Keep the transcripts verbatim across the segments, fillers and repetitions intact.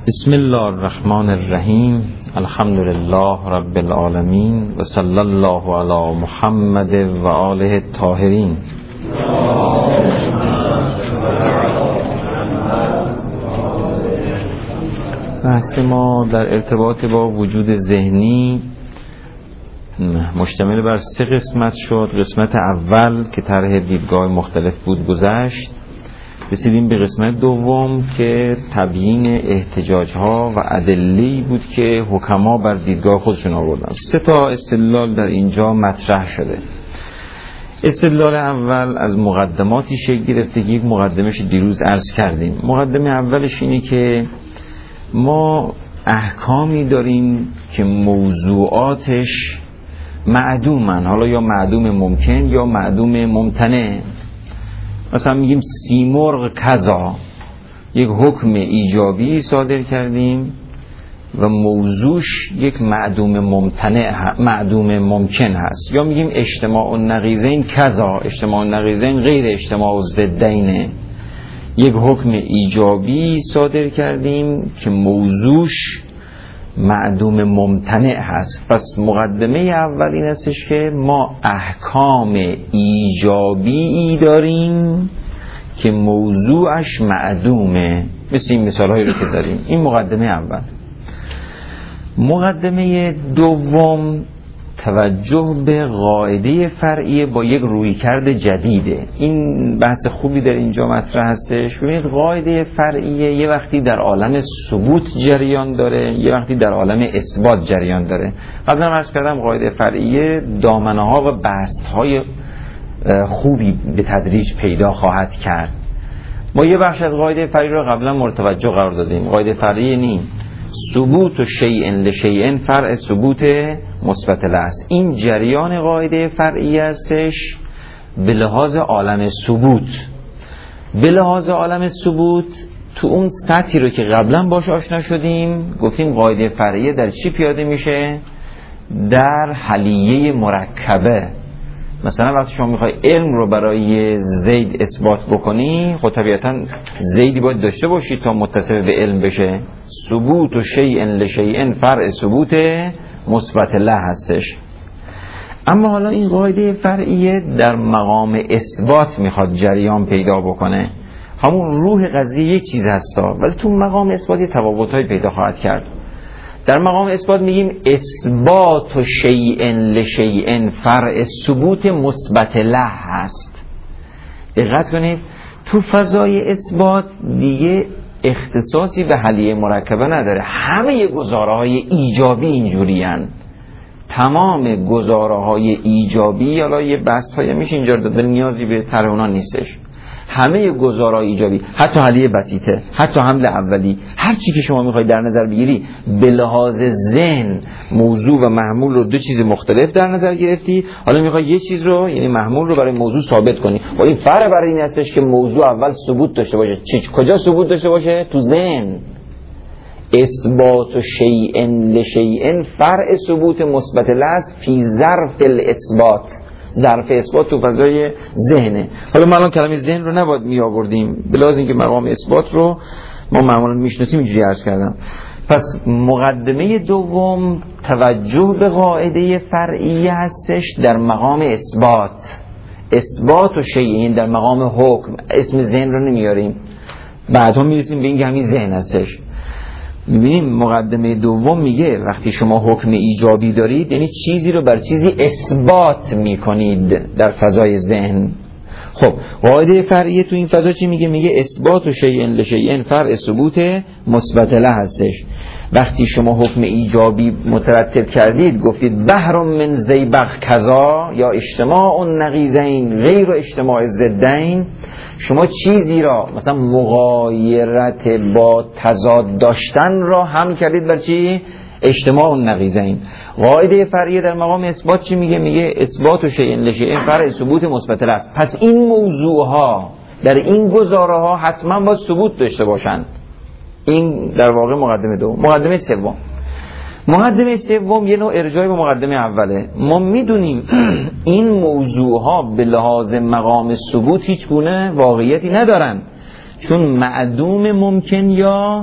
بسم الله الرحمن الرحیم. الحمد لله رب العالمین و صلی الله علی محمد و آله الطاهرین. بحث ما در ارتباط با وجود ذهنی مشتمل بر سه قسمت شد. قسمت اول که طرح دیدگاه مختلف بود گذشت. رسیدیم به قسمت دوم که تبیین احتجاج‌ها و ادله‌ای بود که حکما بر دیدگاه خودشون آوردن. سه تا استدلال در اینجا مطرح شده. استدلال اول از مقدماتی شکل گرفته که یک مقدمش دیروز عرض کردیم. مقدمه اولش اینه که ما احکامی داریم که موضوعاتش معدومن، حالا یا معدوم ممکن یا معدوم ممتنع. مثلا میگیم سیمرغ کذا، یک حکم ایجابی صادر کردیم و موضوعش یک معدوم ممتنع معدوم ممکن هست. یا میگیم اجتماع النقیضین کذا، اجتماع النقیضین غیر اجتماع الضدین، یک حکم ایجابی صادر کردیم که موضوعش معدوم ممتنع هست. پس مقدمه اول این هستش که ما احکام ایجابی داریم که موضوعش معدومه، مثل این مثال هایی رو که زدیم. این مقدمه اول. مقدمه دوم توجه به قاعده فرعیه با یک رویکرد جدیده. این بحث خوبی در اینجا مطرح هستش. ببینید قاعده فرعیه یه وقتی در عالم ثبوت جریان داره، یه وقتی در عالم اثبات جریان داره. قبلا عرض کردم قاعده فرعیه دامنه ها و بست های خوبی به تدریج پیدا خواهد کرد. ما یه بخش از قاعده فرعی رو قبلا مرتوجه قرار دادیم. قاعده فرعیه نیم ثبوت و شیء لشیء فرع ثبوت مثبت له است. این جریان قاعده فرعی هستش به لحاظ عالم ثبوت. به لحاظ عالم ثبوت تو اون سطحی رو که قبلا باش آشنا شدیم گفتیم قاعده فرعی در چی پیاده میشه؟ در حلیه مرکبه. مثلا وقتی شما میخوای علم رو برای زید اثبات بکنی، خب طبیعتا زیدی باید داشته باشی تا متصف به علم بشه. ثبوت و شیء لشیء فرع ثبوت مثبت له هستش. اما حالا این قاعده فرعیه در مقام اثبات میخواد جریان پیدا بکنه. همون روح قضیه یک چیز هستا، ولی تو مقام اثبات تفاوت‌های پیدا خواهد کرد. در مقام اثبات میگیم اثبات و شیء لشیء فرع ثبوت مثبت له هست. دقت کنید تو فضای اثبات دیگه اختصاصی به حلیه مرکبه نداره. همه گزاره‌های ایجابی اینجوری هن. تمام گزاره‌های ایجابی، حالا یه بحث‌های میشه اینجا داده، نیازی به طرح اونا نیستش. همه گزاره‌های ایجابی، حتی حلیه بسیطه، حتی حمل اولی، هر چی که شما میخوای در نظر بگیری به لحاظ ذهن موضوع و محمول رو دو چیز مختلف در نظر گرفتی، حالا میخوای یه چیز رو یعنی محمول رو برای موضوع ثابت کنی. و این فرق برای این هستش که موضوع اول ثبوت داشته باشه. چی کجا ثبوت داشته باشه؟ تو ذهن. اثبات و شیء لشیء فرع ثبوت مثبت له فی ظرف الاثبات. ظرف اثبات تو فضای ذهنه. حالا ما الان کلمه ذهن رو نباید می آوردیم، بلاز اینکه مقام اثبات رو ما معمولا میشناسیم اینجوری عرض کردم. پس مقدمه دوم توجه به قاعده فرعی هستش در مقام اثبات. اثبات و شیء در مقام حکم. اسم ذهن رو نمیاریم، بعدا میرسیم به این که همین ذهن هستش. میبینیم مقدمه دوم میگه وقتی شما حکم ایجابی دارید یعنی چیزی رو بر چیزی اثبات میکنید در فضای ذهن. خب قاعده فرعیه تو این فضا چی میگه؟ میگه اثبات و شیء لشیء فرع ثبوت مثبت له هستش. وقتی شما حکم ایجابی مترتب کردید گفتید بحر من زیبق کذا یا اجتماع النقیضین غیر اجتماع الضدین، شما چیزی را مثلا مغایرت با تضاد داشتن را هم کردید بر چی؟ اجتماع النقیضین. قاعده فرعیه در مقام اثبات چی میگه؟ میگه اثبات و شیء لشیء فرع ثبوت مثبت له است. پس این موضوع ها در این گزاره ها حتما باید ثبوت داشته باشند. این در واقع مقدمه دوم. مقدمه سوم مقدمه سوم یه نوع ارجاع به مقدمه اوله. ما میدونیم این موضوع ها به لحاظ مقام ثبوت هیچ گونه واقعیتی ندارن، چون معدوم ممکن یا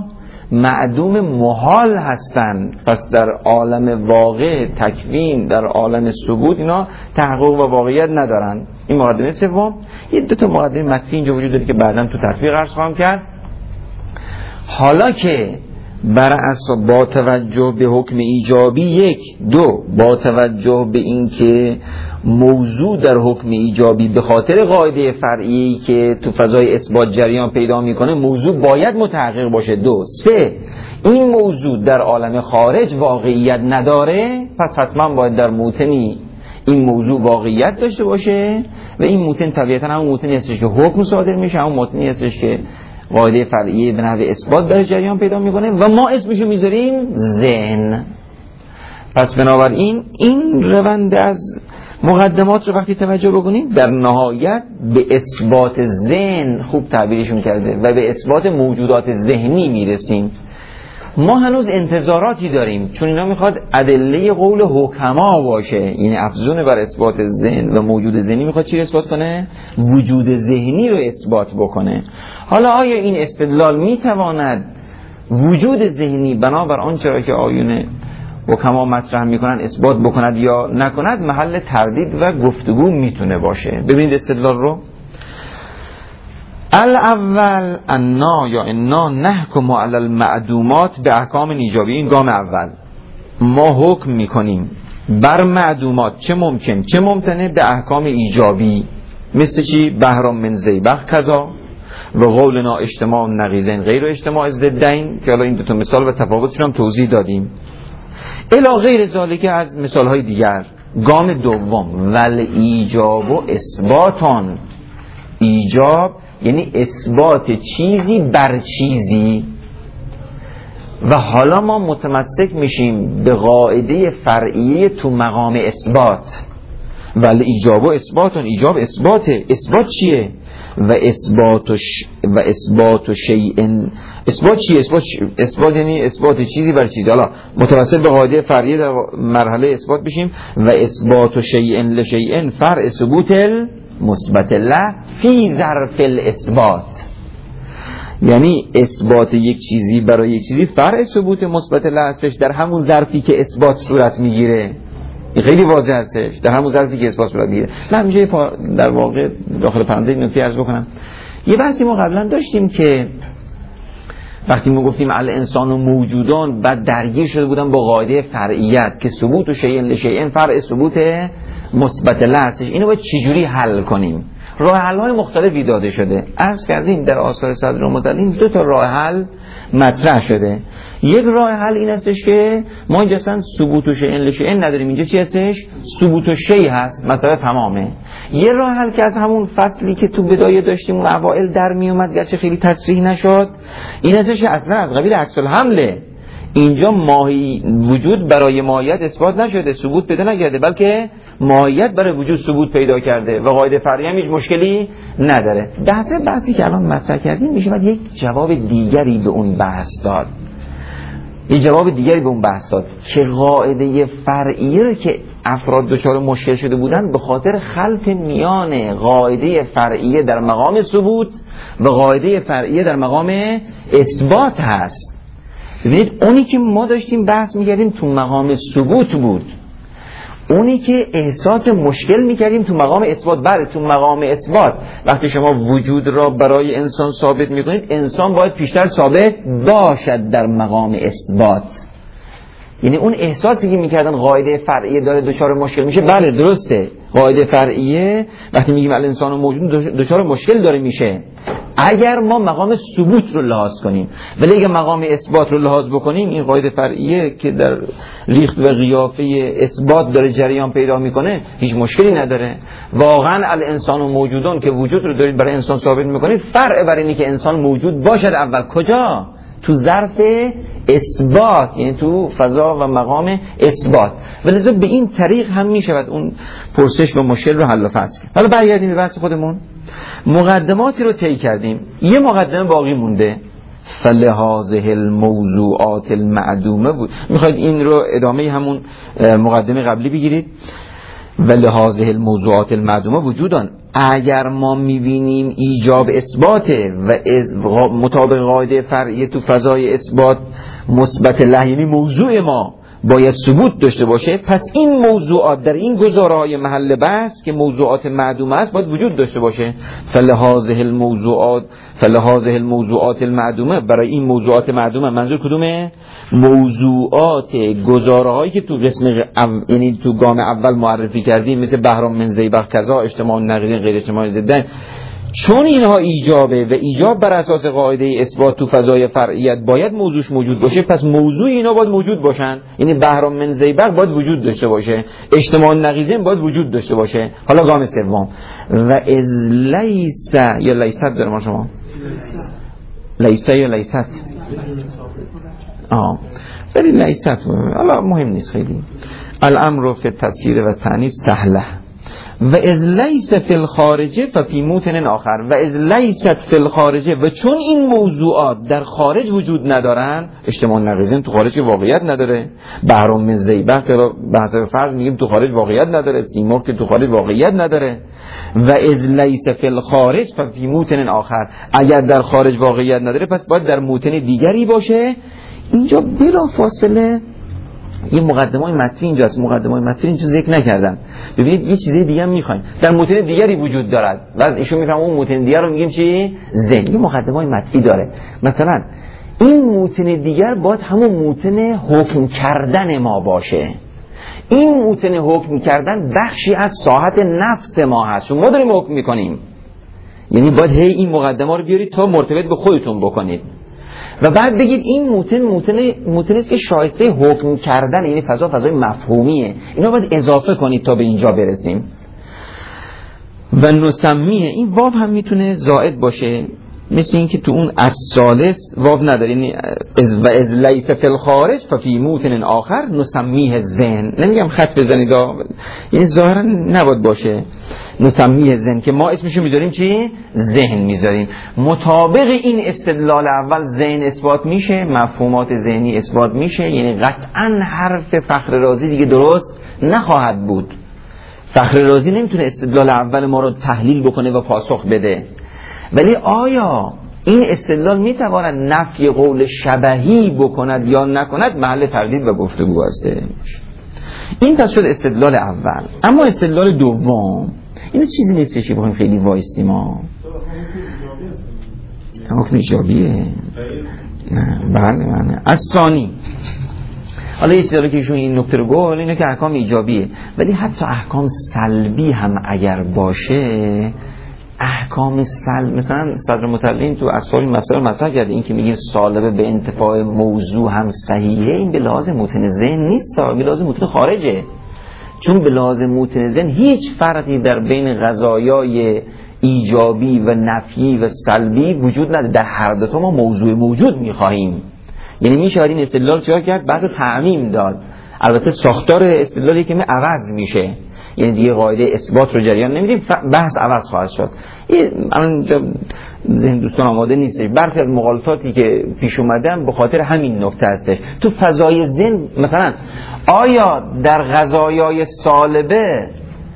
معدوم محال هستند. پس در عالم واقع تکوین، در عالم ثبوت اینا تحقق و واقعیت ندارن. این مقدمه سوم. یه دو تا مقدمه مطفی اینجا وجود داره که بعداً تو تطبیق عرض خواهم کرد. حالا که بر اساس با توجه به حکم ایجابی، یک دو با توجه به این که موضوع در حکم ایجابی به خاطر قاعده فرعی که تو فضای اثبات جریان پیدا میکنه موضوع باید متحقق باشه. دو سه این موضوع در عالم خارج واقعیت نداره، پس حتما باید در موتنی این موضوع واقعیت داشته باشه و این موتن طبیعتا همون موتنی هستش که حکم صادر میشه، همون موتنی هستش که قاعده فرعی به نحو اثبات در جریان پیدا میکنه و ما اسمشو میذاریم ذهن. پس بنابراین این روند از مقدمات رو وقتی توجه بکنیم در نهایت به اثبات ذهن خوب تعبیرشون کرده و به اثبات موجودات ذهنی میرسیم. ما هنوز انتظاراتی داریم چون اینا میخواد ادله قول حکما باشه، یعنی افزون بر اثبات ذهن و موجود ذهنی میخواد چی رو اثبات کنه؟ وجود ذهنی رو اثبات بکنه. حالا آیا این استدلال میتواند وجود ذهنی بنابر آنچه را که آیون حکما مطرح میکنن اثبات بکند یا نکند محل تردید و گفتگو میتونه باشه. ببینید استدلال رو. الاول انا یا انا نحکم علی المعدومات به احکام ایجابی. این گام اول، ما حکم میکنیم بر معدومات چه ممکن چه ممتنه به احکام ایجابی. مثل چی؟ بهرام من زیبخ کذا و قولنا اجتماع نقیضین غیر اجتماع ضدین، که حالا این دو تا مثال و تفاوتش هم توضیح دادیم. الی غیر ذالک از مثال های دیگر. گام دوم، ول ایجاب و اثباتان. ایجاب یعنی اثبات چیزی بر چیزی و حالا ما متمسک میشیم به قاعده فرعیه تو مقام اثبات. ول ایجاب و اثباتان، ایجاب اثباته. اثبات چیه؟ و اثبات ش... و اثبات شیء. اثبات چیه؟ اثبات ش... اثبات یعنی اثبات چیزی بر چیزی. حالا متوسط به قاعده فرعیه در مرحله اثبات بشیم. و اثبات شیء لشیء فرع ثبوت مثبت له فی ظرف الاثبات. یعنی اثبات یک چیزی برای یک چیزی فرع ثبوت مثبت له هستش در همون ظرفی که اثبات صورت میگیره. خیلی واضح هستش، در همون ظرفی که اثبات صورت میگیره. من اینجا در واقع داخل پرانتز نکته عرض بکنم. یه بحثی ما قبلا داشتیم که وقتی ما گفتیم الانسان و موجودان بعد درگیر شده بودن با قاعده فرعیت که ثبوت و شیء لشیء فرع ثبوت مثبت له هستش. اینو باید چجوری حل کنیم؟ راه حل های مختلفی داده شده. عرض کردیم در آثار صدر مطلعین دو تا راه حل مطرح شده. یک راه حل این هستش که ما اینجا اصلا ثبوت و شیء لشیء نداریم، اینجا چی هستش؟ ثبوت و شیء هست، مثلا تمامه. یه راه حل که از همون فصلی که تو بدایه داشتیم اون اوائل در می اومد گرچه خیلی تصریح نشد، این هستش که اصلا از قبیل عکس الحمله. اینجا ماهی وجود برای ماهیت اثبات نشده، ثبوت پیدا نکرده، بلکه ماهیت برای وجود ثبوت پیدا کرده و قاعده فرعی هم هیچ مشکلی نداره. بحث بحثی که الان مطرح کردیم میشه بعد یک جواب دیگری به اون بحث داد. یک جواب دیگری به اون بحث داد که قاعده فرعیه که افراد دچار مشکل شده بودن به خاطر خلط میان قاعده فرعیه در مقام ثبوت و قاعده فرعیه در مقام اثبات هست. ببینید اونی که ما داشتیم بحث میکردیم تو مقام ثبوت بود، اونی که احساس مشکل میکردیم تو مقام اثبات. بله تو مقام اثبات وقتی شما وجود را برای انسان ثابت میکنید انسان باید پیشتر ثابت باشد در مقام اثبات. یعنی اون احساسی که میکردن قاعده فرعیه داره دچار مشکل میشه، بله درسته، قاعده فرعیه وقتی میگیم الانسان موجود دچار مشکل داره میشه اگر ما مقام ثبوت رو لحاظ کنیم، ولی اگر مقام اثبات رو لحاظ بکنیم این قاعده فرعیه که در ریخت و قیافه اثبات داره جریان پیدا میکنه هیچ مشکلی نداره. واقعا الانسان و موجودان که وجود رو دارید برای انسان ثابت میکنید فرع بر اینی که انسان موجود باشد اول کجا؟ تو ظرف اثبات، یعنی تو فضا و مقام اثبات. ولذا به این طریق هم میشود اون پرسش و مشکل رو حل و فصل کرد. حالا برگردیم به بحث خودمون. مقدماتی رو طی کردیم، یه مقدمه باقی مونده، فلهذه الموضوعات المعدومه بود. میخواید این رو ادامه همون مقدمه قبلی بگیرید. ولهذه الموضوعات المعدومه وجودان اگر ما میبینیم ایجاب اثباته و مطابق قاعده فرعیه تو فضای اثبات مثبت له، یعنی موضوع ما باید ثبوت داشته باشه، پس این موضوعات در این گزارهای محل بحث که موضوعات معدومه است باید وجود داشته باشه. فلهذه الموضوعات فلهذه الموضوعات المعدومه، برای این موضوعات معدومه منظور کدومه؟ موضوعات گزارهایی که تو قسم او... یعنی تو گام اول معرفی کردیم، مثل بهرام من زیبق کذا، اجتماع نقیضین غیر اجتماع ضدن، چون اینها ایجابه و ایجاب بر اساس قاعده اثبات تو فضای فرعیت باید موضوعش موجود باشه، پس موضوع اینا باید موجود باشن. یعنی بهرام من زیبق باید وجود داشته باشه، اجتماع نقیضین باید وجود داشته باشه. حالا گام سوم و از لیس یا لیست داره ما شما لیس یا لیست آه ولی لیست حالا مهم نیست خیلی. الامر فی التسهیل و تعنیف سهله و از لیست فی الخارجه ففی موطن آخر و از لیست فی الخارجه، و چون این موضوعات در خارج وجود ندارن، اجتماع نقیضین تو خارج واقعیت نداره، بهرام من زیبق که بحث فرض میگیم تو خارج واقعیت نداره، سیمرغ که تو خارج واقعیت نداره، و از لیست فی الخارج ففی موطن آخر، اگر در خارج واقعیت نداره پس باید در موطن دیگری باشه. اینجا بلا فاصله یه مقدمه‌های متنی اینجاست، مقدمه‌های متنی اینجا ذکر نکردم. ببینید یه چیزی دیگه هم می‌خوایم، در متن دیگری وجود دارد، بعد ایشون میفهمه اون متن دیگر رو میگیم چی؟ ذهن. یه مقدمه‌های متنی داره. مثلا این متن دیگر باید همون متن حکم کردن ما باشه. این متن حکم کردن بخشی از ساحت نفس ما هست، چون ما داریم حکم می‌کنیم. یعنی باید هی این مقدمه رو بیارید تا مرتبط به خودتون بکنید و بعد بگید این متن متن متنی است که شایسته حکم کردن، یعنی فضا فضای مفهومیه. اینا باید اضافه کنید تا به اینجا برسیم. و نسمیه، این واو هم میتونه زائد باشه، مثل این که تو اون الثالث واو نداره، یعنی از و از لیس فی الخارج ففی موطن آخر نسمیه ذهن. نمیگم خط بزنید، یعنی ظاهرا نباید باشه نسمیه ذهن، که ما اسمشو میذاریم چی؟ ذهن میذاریم. مطابق این استدلال اول ذهن اثبات میشه، مفهومات ذهنی اثبات میشه، یعنی قطعا حرف فخر رازی دیگه درست نخواهد بود. فخر رازی نمیتونه استدلال اول ما رو تحلیل بکنه و پاسخ بده. ولی آیا این استدلال میتواند نفی قول شبهی بکند یا نکند؟ محل تردید و گفتگو هسته. این پس شد استدلال اول. اما استدلال دوم اینو چیزی نیستش که بخوایم خیلی وایستیم. ما حکم ایجابیه. نه بله بله. از ثانی، حالا یه چیزی که ایشون این نکته رو گفت اینه که احکام ایجابیه، ولی حتی احکام سلبی هم اگر باشه، احکام سلب، مثلا صدر مطلعین تو اسفار این مسئله مطرح کرده، این که میگیم سالبه به انتفاع موضوع هم صحیحه، این به لحاظ متن ذهن نیست، به لحاظ متن خارجه. چون به لحاظ متن ذهن هیچ فرقی در بین قضایای ایجابی و نفی و سلبی وجود نداره، در هر دو تا ما موضوع موجود میخواهیم. یعنی میشه این استدلال چرا کرد؟ بعض تعمیم داد. البته ساختار استدلالی که می عوض میشه، یعنی دیگه قاعده اثبات رو جریان نمیدیم، بحث عوض خواهد شد. الان اینجا ذهن دوستان آماده نیستش. برخی از مغالطاتی که پیش اومدن به خاطر همین نکته هستش. تو فضای ذهن مثلا آیا در قضایای سالبه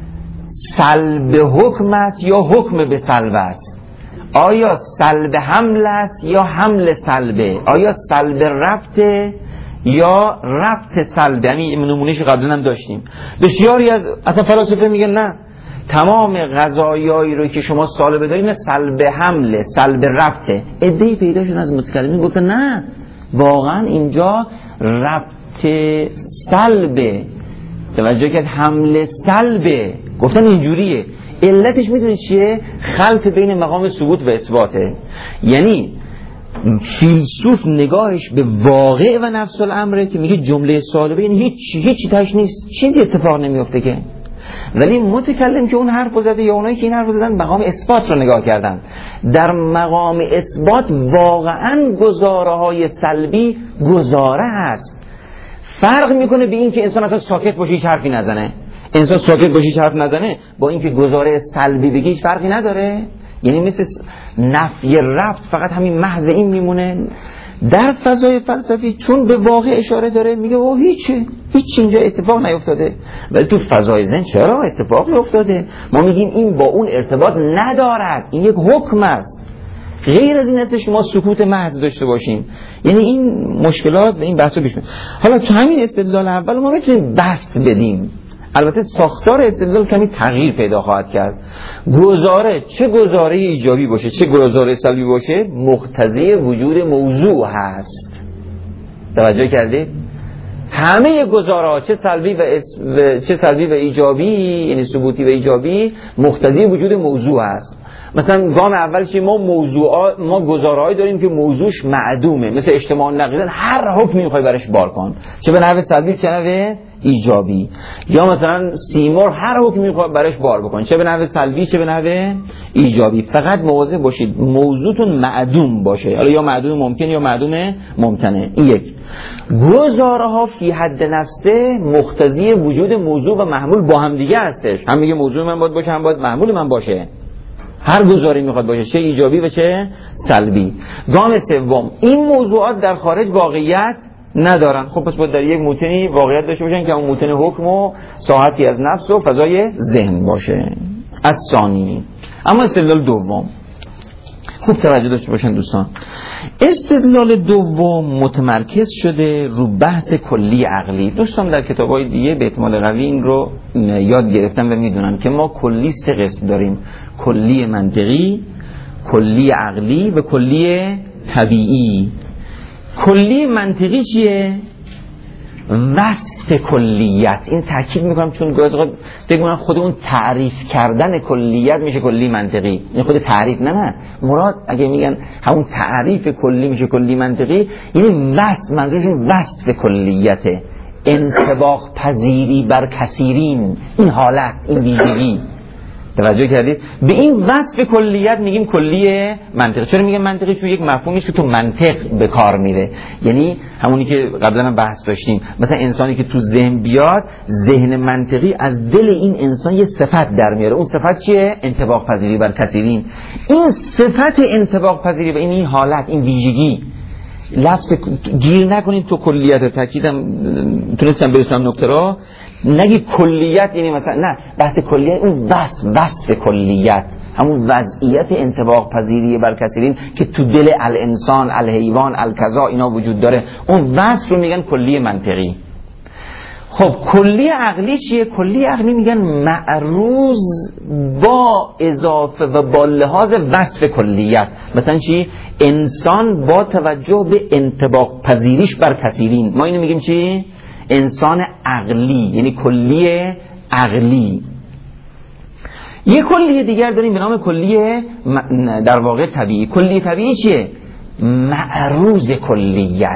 سلب حکم است یا حکم به سلب است؟ آیا سلب حمل است یا حمل سلبه؟ آیا سلب رفته یا رفت سلب؟ یعنی نمونهش قبلا هم داشتیم. بسیاری از اصلا فلاسفه میگن نه، تمام قضایایی رو که شما سالبه دارین سلب حمله، سلب رفته. عده‌ای پیدا شدن از متکلمین گفتن نه، واقعا اینجا رفت سلبه، توجه کرد حمل سلبه، گفتن اینجوریه. علتش میدونید چیه؟ خلط بین مقام ثبوت و اثباته. یعنی فیلسوف نگاهش به واقع و نفس الامره که میگه جمله سالبه یعنی هیچ هیچی تاش نیست، چیزی اتفاق نمیفته که. ولی متکلم که اون حرف زده یا اونایی که این حرف زدن مقام اثبات رو نگاه کردن، در مقام اثبات واقعا گزاره های سلبی گزاره هست. فرق میکنه به این که انسان اصلا ساکت باشه هیچ حرفی نزنه. انسان ساکت باشه هیچ حرف نزنه با اینکه گزاره سلبی بگی هیچ فرقی نداره. یعنی مثل نفی رفت فقط همین محض این میمونه. در فضای فلسفی چون به واقع اشاره داره میگه او هیچه، هیچ اینجا اتفاق نیفتاده، ولی تو فضای ذهن چرا اتفاقی افتاده. ما میگیم این با اون ارتباط ندارد، این یک حکم است. غیر از این هستش ما سکوت محض داشته باشیم. یعنی این مشکلات به این بحثو پیش میاد. حالا تو همین استدلال اول ما میتونیم بحث بدیم، البته ساختار استدلال کمی تغییر پیدا خواهد کرد. گزاره چه گزاره ایجابی باشه چه گزاره سلبی باشه مقتضی وجود موضوع هست. توجه کردید؟ همه گزاره ها چه سلبی و, اس... و چه سلبی و ایجابی، یعنی ثبوتی و ایجابی، مقتضی وجود موضوع هست. مثلا گام اول چی؟ ما موضوعات ما گزاره‌ای داریم که موضوعش معدومه، مثل اجتماع نقیض، هر حکمی می‌خوای برش بار کن، چه به نحو سلبی چه نحو ایجابی. یا مثلا سیمرغ هر حکمی می‌خوای برش بار بکن، چه به نحو سلبی چه به نحو ایجابی. فقط مواظب باشید موضوعتون معدوم باشه، حالا یا معدوم ممکن یا معدوم ممتنع. این یک. گزاره‌ها فی حد نفسه مقتضی وجود موضوع و محمول با هم دیگه هستش. هم میگه موضوع من باید باشه، هم باید محمول من باشه. هر گزاری میخواد باشه، چه ایجابی و چه سلبی. گام سوم، این موضوعات در خارج واقعیت ندارن. خب پس باید در یک موتنی واقعیت داشته باشن که اون موتن حکم و ساحتی از نفس و فضای ذهن باشه. از ثانی. اما استدلال دوم خوب توجه داشته باشن دوستان. استدلال دوم متمرکز شده رو بحث کلی عقلی. دوستان در کتاب‌های دیگه به احتمال قوی این رو یاد گرفتن و میدونن که ما کلی سه قسم داریم: کلی منطقی، کلی عقلی و کلی طبیعی. کلی منطقی چیه؟ وصف کلیت. این تاکید میکنم چون گاهی اوقات بگم خود اون تعریف کردن کلیت میشه کلی منطقی. این خود تعریف نه نه مراد اگه میگن همون تعریف کلی میشه کلی منطقی، یعنی وصف، منظورشون وصف کلیته، انطباق پذیری بر کثیرین، این حالت، این ویژگی. توجه کردید؟ به این وصف کلیت میگیم کلی منطقی. چرا میگم منطقی؟ چون یک مفهومیه که تو منطق به کار میره، یعنی همونی که قبلا هم بحث داشتیم، مثلا انسانی که تو ذهن بیاد، ذهن منطقی از دل این انسان یه صفت در میاره. اون صفت چیه؟ انطباق پذیری بر کثیرین. این صفت انطباق پذیری و این, این حالت، این ویژگی، لفظ گیر نکنید تو کلیت. تاکیدم تونستم برسونم نکته را، نگی کلیت یعنی مثلا نه، بحث کلیت اون وصف وصف کلیت، همون وضعیت انطباق پذیری بر کثیرین که تو دل الانسان، الحیوان، الکذا اینا وجود داره، اون وصف رو میگن کلی منطقی. خب کلی عقلی چیه؟ کلی عقلی میگن معروض با اضافه و با لحاظ وصف کلیت. مثلا چی؟ انسان با توجه به انطباق پذیریش بر کثیرین، ما اینو میگیم چی؟ انسان عقلی، یعنی کلی عقلی. یه کلی دیگر داریم به نام کلی در واقع طبیعی. کلی طبیعی چیه؟ معروض کلیت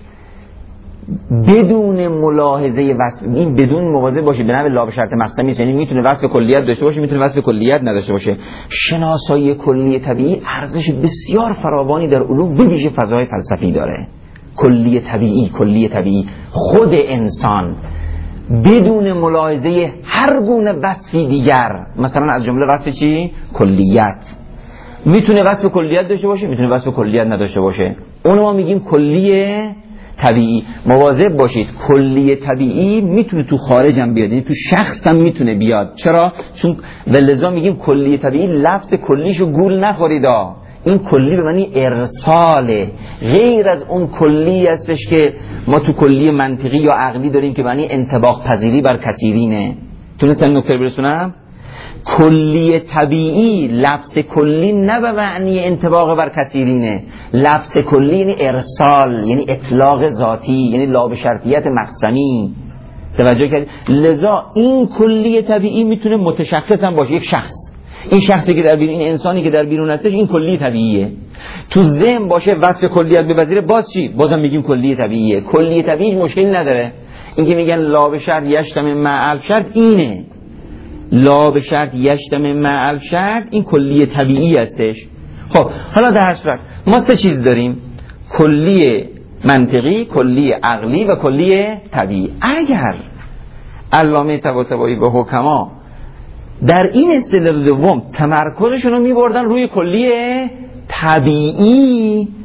بدون ملاحظه وصف. این بدون مواظب باشه به نحو لا به شرط مقسمی، یعنی میتونه وصف کلیت داشته باشه، میتونه وصف کلیت نداشته باشه. شناسایی کلی طبیعی ارزش بسیار فراوانی در علوم به ویژه فضای فلسفی داره. کلی طبیعی، کلی طبیعی، خود انسان بدون ملاحظه هر گونه وصفی دیگر، مثلا از جمله وصف چی؟ کلیت. میتونه وصف کلیت داشته باشه، میتونه وصف کلیت نداشته باشه. اونو ما میگیم کلی طبیعی. مواظب باشید کلی طبیعی میتونه تو خارج هم بیاد، یعنی تو شخص هم میتونه بیاد. چرا؟ چون ولذا میگیم کلی طبیعی، لفظ کلیشو گول نخوریدا. این کلی به معنی ارساله، غیر از اون کلی هستش که ما تو کلی منطقی یا عقلی داریم که معنی انطباق پذیری بر کثیرینه. تونستم نکته برسونم؟ کلی طبیعی لفظ کلی نه به معنی انطباق بر کثیرینه، لفظ کلی یعنی ارسال، یعنی اطلاق ذاتی، یعنی لا به شرطیت مقسمی. توجه کردید؟ لذا این کلی طبیعی میتونه متشخص هم باشه، یک شخص، این شخصی که در بیرون، این انسانی که در بیرون هستش، این کلی طبیعیه. تو ذهن باشه وصف کلیت بپذیره، باز چی؟ بازم میگیم کلی طبیعیه. کلی طبیعی مشکلی نداره. این که میگن لا به شرط یشتم مع الشرط، اینه لا به شرط یشتم مع الشرط، این کلی طبیعی هستش. خب حالا در هر صورت ما سه چیز داریم: کلی منطقی، کلی عقلی و کلی طبیعی. اگر علامه طباطبایی و حکما در این استدلال دوم تمرکزشون رو میبردن روی کلی طبیعی،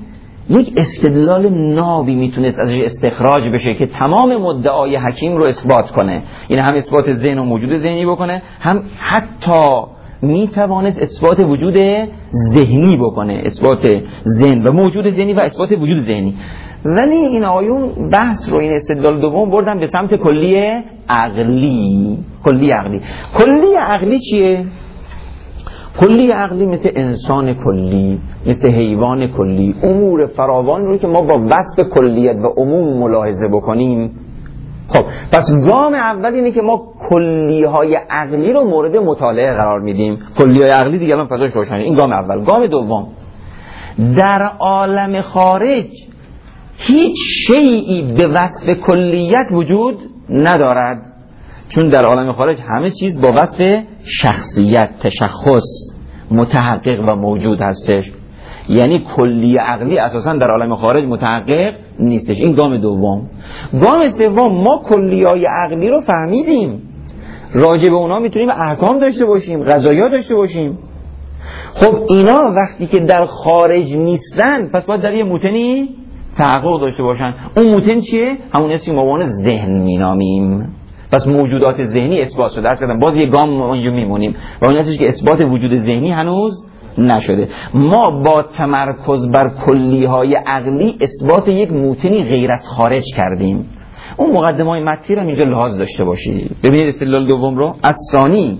یک استدلال نابی میتونست ازش استخراج بشه که تمام مدعای حکیم رو اثبات کنه. این هم اثبات ذهن و موجود ذهنی بکنه، هم حتی میتوانست اثبات وجود ذهنی بکنه، اثبات ذهن و موجود ذهنی و اثبات وجود ذهنی. ولی این آیون بحث رو، این استدلال دوم بردن به سمت کلی عقلی. کلی عقلی کلی عقلی چیه؟ کلی عقلی مثل انسان کلی، مثل حیوان کلی، امور فراوان رو که ما با وصف کلیت و عموم ملاحظه بکنیم. خب پس گام اول اینه که ما کلیهای عقلی رو مورد مطالعه قرار میدیم. کلیهای عقلی دیگه الان فضاش روشنه. این گام اول. گام دوم، در عالم خارج هیچ شیئی به وصف کلیت وجود ندارد، چون در عالم خارج همه چیز با وصف شخصیت، تشخص، متحقق و موجود هستش. یعنی کلی عقلی اساسا در عالم خارج متحقق نیستش. این گام دوم. گام سوم، ما کلیای عقلی رو فهمیدیم، راجع به اونا میتونیم احکام داشته باشیم، قضایا داشته باشیم. خب اینا وقتی که در خارج نیستن، پس باید در یه موتنی تحقق داشته باشن. اون موتن چیه؟ همون اسمی ما اون ذهن مینامیم. پس موجودات ذهنی اثبات شده. درست کردم. باز یه گام اونجا میمونیم و اون هستش که اثبات وجود ذهنی هنوز نشده. ما با تمرکز بر کلیهای عقلی اثبات یک موتنی غیر از خارج کردیم. اون مقدمه‌های مطلب هم اینجا لحاظ داشته باشید. ببینید استدلال دوم رو. الثانی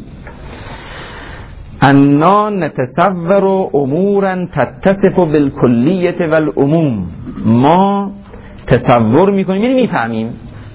انا نتصور امورا تتصف بالکلیت والعموم. ما تصور میکنیم، یعنی میفهمیم،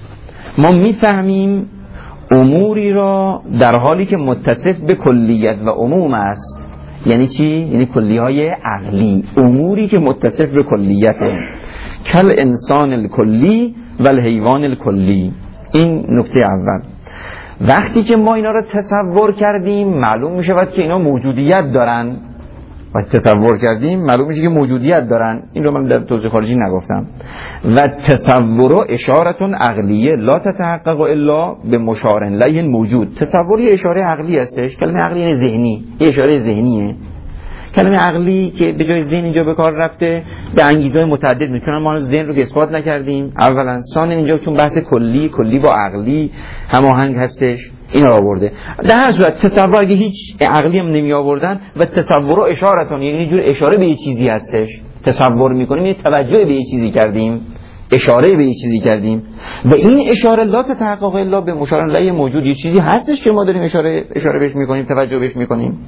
ما میفهمیم اموری را در حالی که متصف به کلیت و عموم است. یعنی چی؟ یعنی کلیهای عقلی، اموری که متصف به کلیته، کل انسان الکلی و الحیوان الکلی. این نکته اول. وقتی که ما اینا را تصور کردیم معلوم می شود که اینا موجودیت دارن. وقتی تصور کردیم معلوم میشه که موجودیت دارن. این رو من در توضیح خارجی نگفتم. و تصور اشارتون عقلیه لا تتحقق الا به مشار الیه موجود. تصور یه اشاره عقلی هستش. کلمه عقلی یعنی ذهنی، یه اشاره ذهنیه. کلمه عقلی که به جای ذهن اینجا به کار رفته به انگیزهای متعدد میکنن. ما ذهن رو که اثبات نکردیم. اولا ثانیا اینجا چون بحث کلی کلی با عقلی هماهنگ هستش، این را آورده. در هر صورت تصور اگه هیچ عقلی هم نمی آوردن و تصور و اشارتون، یعنی جور اشاره به یه چیزی هستش. تصور میکنیم یعنی توجه به یه چیزی کردیم، اشاره به یه چیزی کردیم و این اشاره لا تتحقق الا به مشار الیه موجود. یه چیزی هستش که ما داریم اشاره اشاره بهش میکنیم، توجه بهش میکنیم.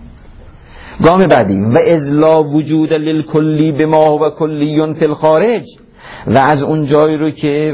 گام بعدی و اذلا وجود للکلی بما هو کلی فی الخارج. و از اون جایی رو که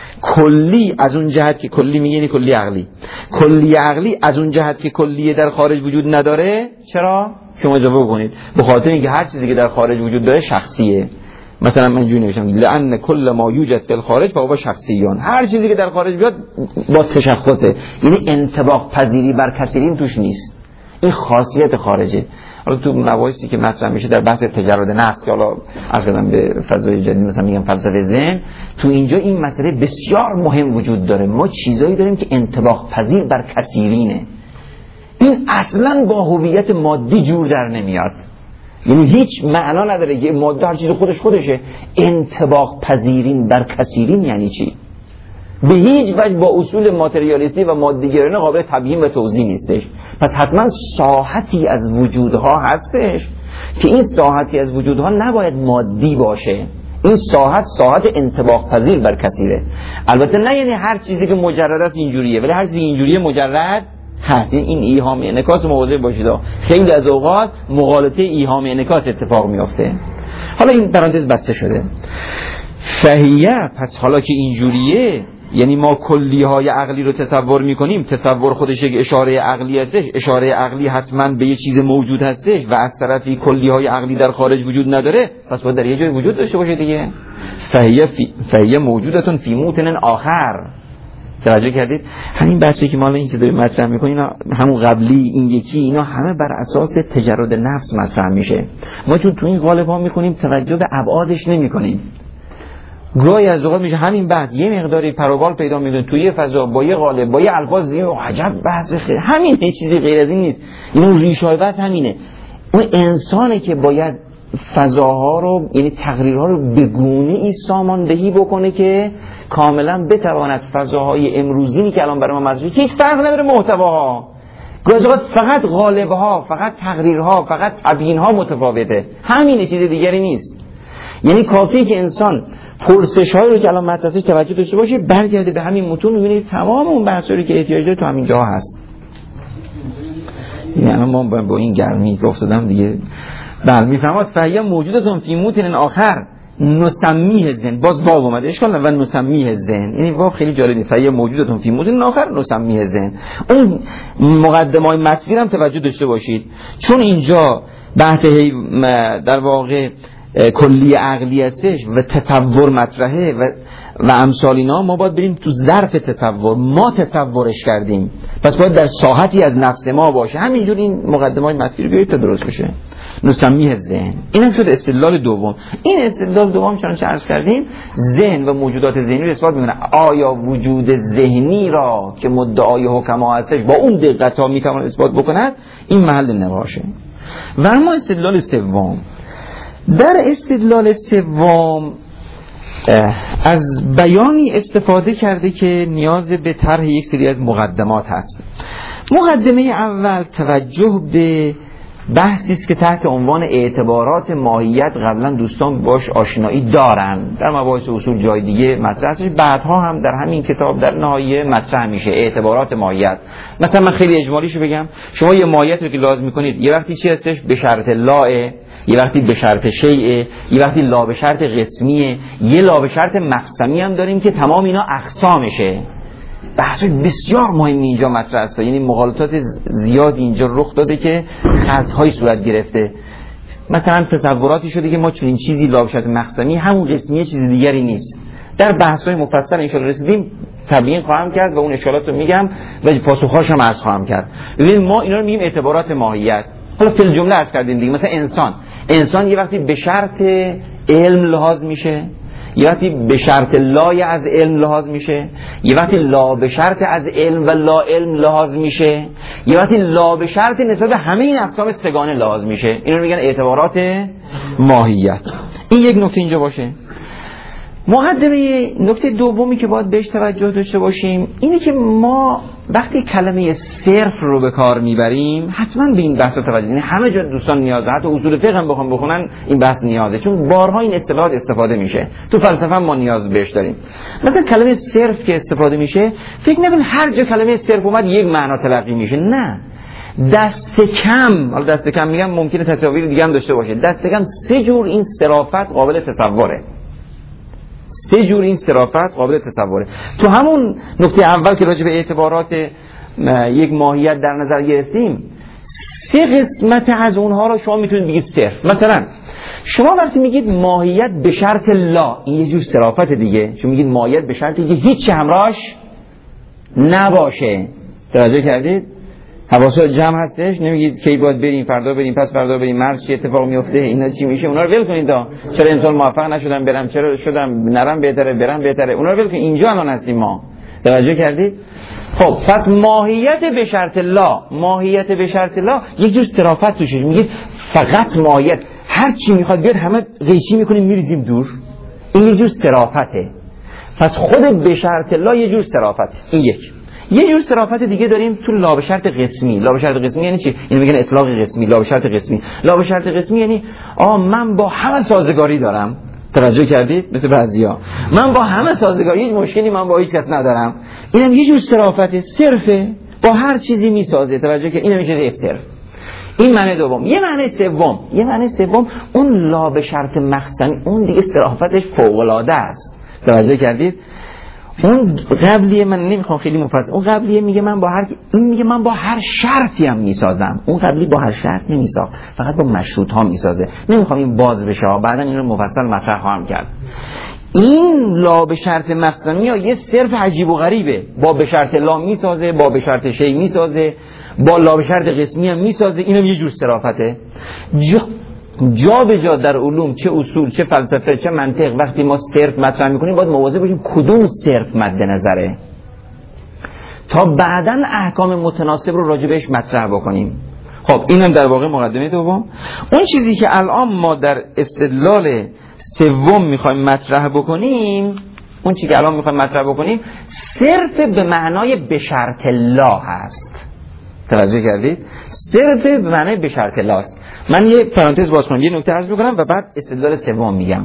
کلی، از اون جهت که کلی میگه یعنی کلی عقلی، کلی عقلی از اون جهت که کلیه در خارج وجود نداره. چرا؟ شما اجابه بکنید. به خاطر اینکه هر چیزی که در خارج وجود داره شخصیه. مثلا من اینجوری نوشتم لأن کل ما یوجد فی الخارج فهو شخصیان. هر چیزی که در خارج بیاد با تشخصه، یعنی انطباق پذیری بر کثیرین توش نیست. این خاصیت خارجه. حالا تو مباحثی که مطرح میشه در بحث تجرد نفس که حالا از قدم به فضای جدید مثلا میگم فلسفه ذهن، تو اینجا این مسئله بسیار مهم وجود داره. ما چیزایی داریم که انطباق پذیر بر کثیرینه. این اصلا با هویت مادی جور در نمیاد. یعنی هیچ معنا نداره که ماده هر چیز خودش خودشه. انطباق پذیرین بر کثیرین یعنی چی؟ به هیچ وجه با اصول ماتریالیستی و مادیگرانه قابل تبیین و توضیح نیستش. پس حتما ساحتی از وجودها هستش که این ساحتی از وجودها نباید مادی باشه. این ساحت ساحت انطباق پذیر بر کثیره. البته نه یعنی هر چیزی که مجرد است اینجوریه، ولی هر چیزی اینجوریه مجرد هست. این ایهام انعکاس مواظب باشید. خیلی از اوقات مغالطه ایهام انعکاس اتفاق میفته. حالا این پرانتز بسته شده. فهیه، پس حالا که اینجوریه، یعنی ما کلیهای عقلی رو تصور میکنیم، تصور خودش یک اشاره عقلی هستش، اشاره عقلی حتما به یه چیز موجود هستش و از طرفی کلیهای عقلی در خارج وجود نداره، پس باید در یه جای وجود داشته باشه دیگه. فهیه فی... فهیه موجودتون فی موطن آخر. توجه کردید؟ همین بحثی که ما الان این چیزا داریم مطرح میکنیم، همون قبلی، این یکی، اینا همه بر اساس تجرد نفس مطرح میشه. ما چون تو این قالب ها میکنیم توجه به ابعادش نمیکنیم. گاهی از اوقات میشه همین بحث یه مقداری پروبال پیدا میکنه توی یه فضا با یه قالب با یه الفاظ دیگه، عجب بحث خیلی همین، هیچ چیزی غیر از این نیست. اینو ریشه‌های بحث همینه. اون انسانی که باید فضاها رو، یعنی تقریرها رو به گونه‌ای ساماندهی بکنه که کاملا بتواند فضاهای امروزی که الان برای ما مطرحه که هیچ فرق نداره محتواها، گاهی اوقات فقط قالب‌ها، فقط تقریرها، فقط تبیین‌ها متفاوته، همین، چیز دیگری نیست. یعنی کافیه که انسان پرسش‌هایی رو که الان مطرحش توجه داشته باشه، برگرده به همین متون، می‌بینید تمام اون بحثایی که احتیاج داره تو همین جاها هست. یعنی الان ما با این گرمی که افتادم دیگه بله میفهمد فهیه موجودتون فی موتن آخر نسمیه ذهن، باز واو اومده اشکال نه، و نسمیه ذهن، یعنی واو خیلی جالبه، فهیه موجودتون فی موتن آخر نسمیه ذهن. اون مقدمه‌های مطلبی هم توجه داشته باشید، چون اینجا بحث در واقع کلی عقلی هستش و تصور مطرحه و و امثال اینا، ما باید بریم تو ظرف تصور، ما تصورش کردیم، پس باید در ساحتی از نفس ما باشه. همینجور این مقدمه‌های مطلبی رو بیارید تا درست بشه. نسمیه ذهن، اینم شد استدلال دوم. این استدلال دوم چنانچه عرض کردیم ذهن و موجودات ذهنی رو اثبات می‌کنه. آیا وجود ذهنی را که مدعای حکما هستش با اون دقت‌ها میتواند اثبات بکند؟ این محل نقاشه. و اما استدلال سوم، در استدلال سوم از بیانی استفاده کرده که نیاز به طرح یک سری از مقدمات هست. مقدمه اول توجه به بحثی است که تحت عنوان اعتبارات ماهیت قبلا دوستان باش آشنایی دارن، در مباحث اصول جای دیگه مطرح هستش، بعدها هم در همین کتاب در نهایه مطرح میشه اعتبارات ماهیت. مثلا من خیلی اجمالیشو بگم، شما یه ماهیت رو که لازم میکنید یه وقتی چی هستش؟ به شرط لاه، یه وقتی به شرط شیء، یه وقتی لا به شرط قسمیه، یه لا به شرط مقسمی هم داریم که تمام اینا اقسامشه. بحث بسیار مهمی اینجا مطرح است، یعنی مغالطات زیاد اینجا رخ داده که خط‌های صورت گرفته. مثلا تصوراتی شده که ما چنین چیزی لا به شرط مقسمی همون قسمیه چیز دیگری نیست. در بحث‌های مفصل ان شاءالله رسیدیم تبیین خواهم کرد و اون اشکالات رو میگم و پاسخ‌هاش هم عرض خواهم کرد. ببین ما اینا رو میگیم اعتبارات ماهیت. حالا فی الجمله عرض کردیم دیگه، مثلا انسان انسان یه وقتی به شرط علم لحاظ میشه، یه وقتی به شرط لای از علم لحاظ میشه، یه وقتی لا به شرط از علم و لا علم لحاظ میشه، یه وقتی لا به شرط نسبت به همه این اقسام سگانه لحاظ میشه. این رو میگن اعتبارات ماهیت. این یک نکته اینجا باشه. مقدمه نکته دومی که باید بهش توجه داشته باشیم اینه که ما وقتی کلمه صرف رو به کار میبریم حتما به این بحث توجه، یعنی همه جا دوستان نیازه، حتی اصول فقه هم بخوام بخونن این بحث نیازه، چون بارها این اصطلاحات استفاده میشه تو فلسفه، ما نیاز بهش داریم. مثلا کلمه صرف که استفاده میشه فکر نکن هر جا کلمه صرف اومد یک معنا تلقی میشه، نه، دست کم، حالا دست کم میگم ممکنه تصاویر دیگه هم داشته باشه، دست کم سه جور این صرافت قابل تصوره، سه جور این صرافت قابل تصوره. تو همون نکته اول که راجع به اعتبارات یک ماهیت در نظر گرفتیم، سه قسمت از اونها رو شما میتونید بگید صرف. مثلا شما وقتی میگید ماهیت به شرط لا، این یه جور صرافت دیگه، چون میگید ماهیت به شرطی که هیچ همراهش نباشه. توجه کردید؟ حواسات جمع هستش، نمیگید کی باید بریم، فردا بریم، پس فردا بریم، مرز چی اتفاق میفته، اینا چی میشه، اونا رو ول کنید. دا چرا امسال موفق نشدم برم، چرا شدم نرم بهتره برم بهتره، اونا رو ول کنید. اینجا الان هستیم ما. توجه کردید؟ خب پس ماهیت به شرط لا، ماهیت به شرط لا یک جور صرافت توشه. میگید فقط ماهیت، هر چی میخواد بیاد همه قیچی میکنیم میریزیم دور، این یک جور صرافته. پس خود به شرط لا یه جور صرافت. این یک. یه جور صرافت دیگه داریم تو لا به شرط قسمی. لا به شرط قسمی یعنی چی؟ یعنی میگن اطلاق قسمی. لا به شرط قسمی، لا به شرط قسمی یعنی آ من با همه سازگاری دارم. توجه کردید؟ مثل بعضیا من با همه سازگاری، هیچ مشکلی من با هیچ کس ندارم. اینم یه جور صرافت، صرفه، با هر چیزی میسازه. توجه که اینم میشه صرف. این معنی دوم. یه معنی سوم، یه معنی سوم اون لا به شرط مقسمی، اون دیگه صرافتش فوق العاده است. توجه کردید؟ اون قبلیه من نمیخوام خیلی مفصل، اون قبلیه میگه من با هر، این میگه من با هر شرطی هم میسازم. اون قبلی با هر شرط نمیساخت، فقط با مشروط ها میسازه. نمیخوام این باز بشه، بعدا این رو مفصل مطرح خواهم کرد. این لا به شرط مقسمی ها یه صرف عجیب و غریبه، با به شرط لا میسازه، با به شرط شی میسازه، با لا به شرط قسمی هم میسازه. اینم یه جور صرافته. جا جا به جا در علوم، چه اصول، چه فلسفه، چه منطق، وقتی ما صرف مطرح میکنیم باید مواظب باشیم کدوم صرف مد نظره تا بعداً احکام متناسب رو راجع بهش مطرح بکنیم. خب اینم در واقع مقدمه دوم. اون چیزی که الان ما در استدلال سوم میخوایم مطرح بکنیم، اون چیزی که الان میخوایم مطرح بکنیم صرف به معنای به شرط الله هست. توجه کردید؟ صرف به معنای به شرط الله است. من یه پرانتز باز کنم، یه نکته عرض بکنم و بعد استدلال سوم میگم.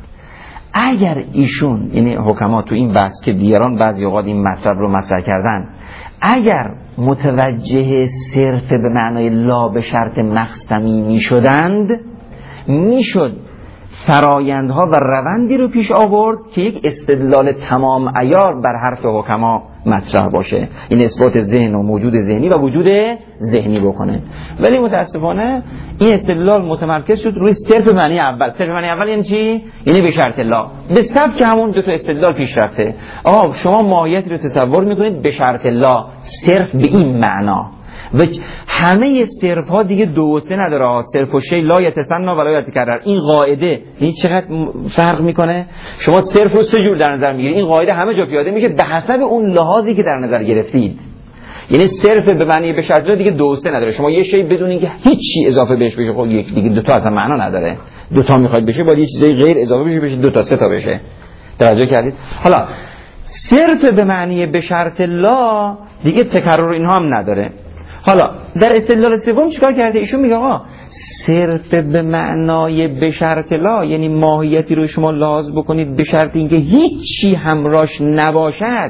اگر ایشون، یعنی حکما تو این بحث که دیگران بعضی اوقات این مطلب رو مطرح کردن، اگر متوجه صرف به معنای لا به شرط مقسمی میشدند، میشد فرایندها و روندی رو پیش آورد که یک استدلال تمام عیار بر حرف حکما مطرح باشه، این اثبات ذهن و موجود ذهنی و وجود ذهنی بکنه. ولی متاسفانه این استدلال متمرکز شد روی صرف معنی اول. صرف معنی اول یعنی چی؟ یعنی به شرط الله. به سبب که همون دو تا استدلال پیش رفته. آقا شما ماهیت رو تصور میکنید به شرط الله، صرف به این معنا، و همه صرف ها دیگه دو و سه نداره. صرف و شی لا یتسنا ولا یتکرر. این قاعده این چقدر فرق میکنه. شما صرف رو سه جور در نظر میگیرید، این قاعده همه جا پیاده میشه به حسب اون لحاظی که در نظر گرفتید. یعنی صرف به معنی به شرط دیگه دو و سه نداره. شما یه شی بدون اینکه هیچ چی اضافه بهش بشه، خب یک دیگه دو تا اصلا معنا نداره. دو تا میخواید بشه باید یه چیزای غیر اضافه بشه بشه دو تا سه تا بشه. توجه کردید؟ حالا صرف به معنی به شرط لا دیگه تکرر اینها هم نداره. حالا در استدلال سوم چیکار کرده؟ ایشون میگه آقا صرف به معنای به شرط لا یعنی ماهیتی رو شما لحاظ بکنید به شرط اینکه هیچی همراش نباشد.